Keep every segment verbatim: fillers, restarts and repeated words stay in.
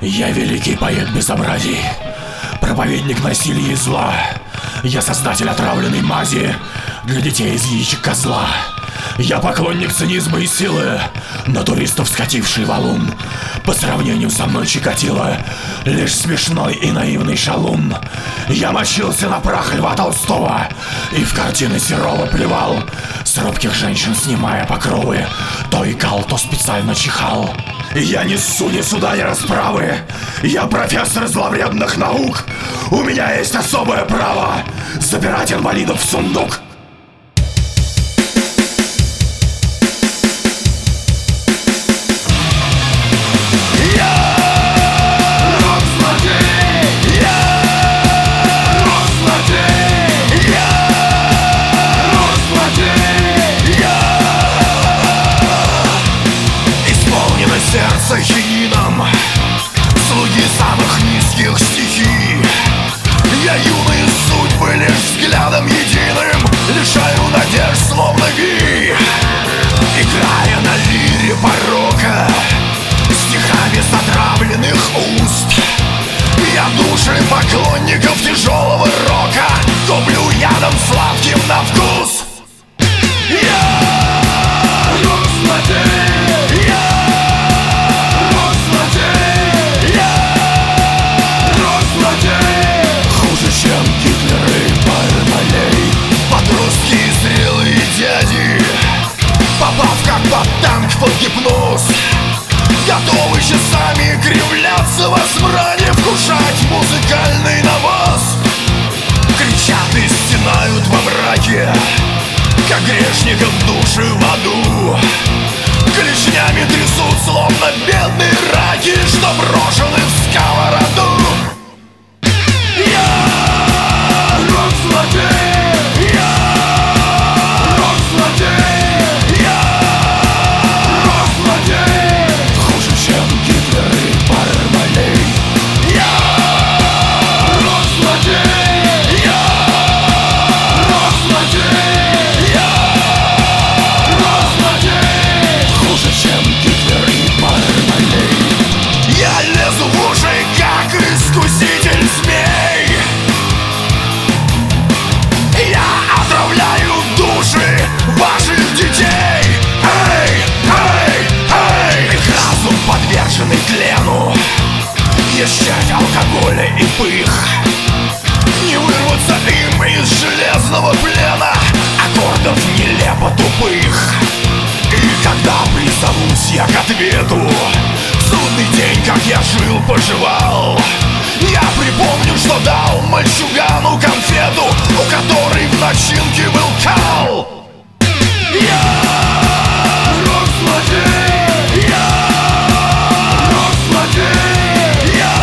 Я великий поэт безобразий, проповедник насилия и зла. Я создатель отравленной мази для детей из яичек козла. Я поклонник цинизма и силы, на туристов скативший валун. По сравнению со мной Чикатило лишь смешной и наивный шалун. Я мочился на прах Льва Толстого и в картины Серова плевал, с робких женщин снимая покровы, то икал, то специально чихал. Я не несу ни суда, ни расправы. Я профессор зловредных наук. У меня есть особое право забирать инвалидов в сундук. Сердце хинином, слуги самых низких стихий. Я юные судьбы лишь взглядом единым лишаю надежд, словно ви. Играя на лире порока, стихами затравленных уст, я души поклонников тяжелого рока гублю ядом сладким на вкус. Я рок-злодей. Попав как под танк под гипноз, готовы часами кривляться во смраде, вкушать музыкальный навоз. Кричат и стенают во мраке, как грешникам души в аду. Клешнями трясут, словно бедные раки, что брошены в сковороду. Я рок-злодей. Искуситель змей. Я отравляю души ваших детей. Эй, эй, эй. Их разум подверженный тлену, есть часть алкоголя и пых. Не вырваться им из железного плена аккордов нелепо тупых. И когда призовусь я к ответу, в судный день, как я жил-поживал, я припомню, что дал мальчугану конфету, у которой в начинке был кал. Я рок-злодей. Я рок-злодей. Я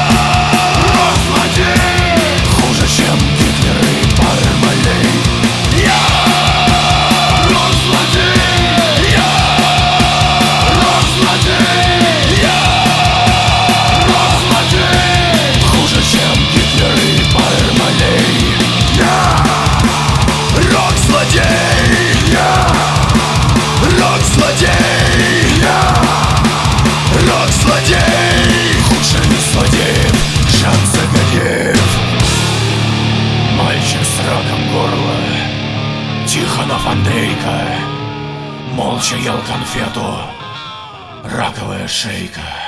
рок-злодей. Хуже, чем Гитлер и Бармалей. Я рок-злодей. Я рок-злодей. Я рок-злодей. Хуже, чем Гитлер и Бармалей. Я рок-злодей. Я рок-злодей. Я рок-злодей. Худший из злодеев Жан Загадеев. Мальчик с раком горла, Тихонов Андрейка, молча ел конфету, раковая шейка.